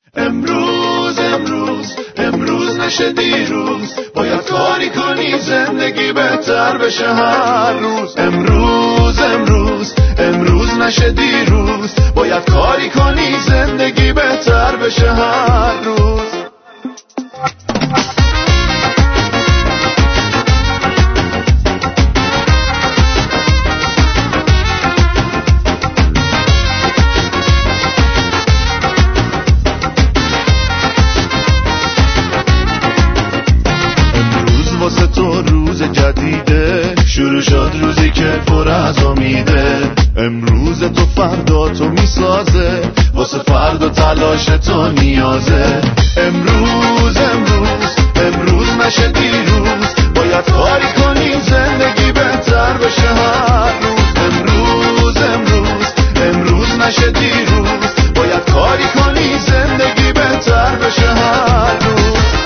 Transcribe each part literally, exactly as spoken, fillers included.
امروز امروز امروز نشه دیروز، باید کاری کنی زندگی بهتر بشه هر روز. امروز امروز امروز نشه دیروز، باید کاری کنی زندگی بهتر بشه هر روز. واسه تو روز جدیده، شروع شد روزی که پر از امیده. امروز تو فردا تو میسازه، واسه فردا تلاش تو نیازه. امروز امروز امروز نشه دیروز، باید کاری کنی زندگی بهتر بشه هر روز. امروز امروز امروز نشه دیروز، باید کاری کنی زندگی بهتر بشه هر روز.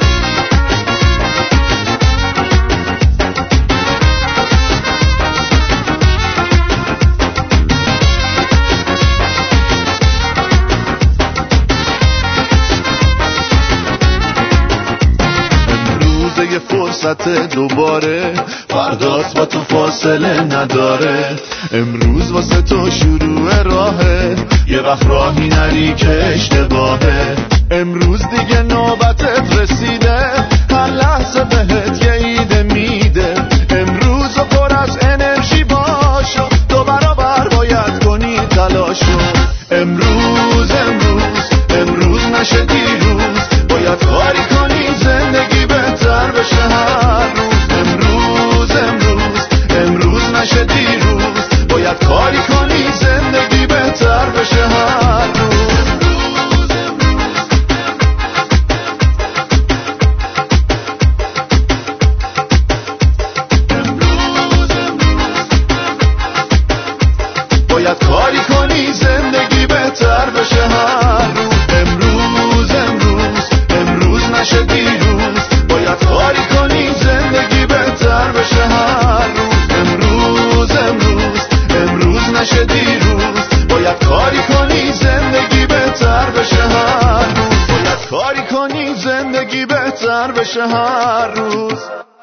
یه فرصت دوباره، فردات با تو فاصله نداره. امروز واسه تو شروع راهه، یه وقت راهی نری که اشتباهه. امروز دیگه نوبتت رسیده، هر لحظه بهت یه ایده میده. امروز پر از انرژی باشو، دو برابر باید کنی تلاشو. امروز امروز امروز نشه دیروز، باید کاری کنی زندگی بهتر بشه هر روز. امروز امروز امروز نشه دیروز، باید کاری کنی زندگی بهتر بشه هر روز. باید کاری کنی زندگی بهتر بشه هر روز. امروز امروز امروز نشه دیروز، باید کاری کنی زندگی بهتر بشه هر روز. امروز امروز امروز نشه دیروز، باید کاری کنی زندگی بهتر بشه هر روز. باید کاری کنی زندگی بهتر بشه هر روز.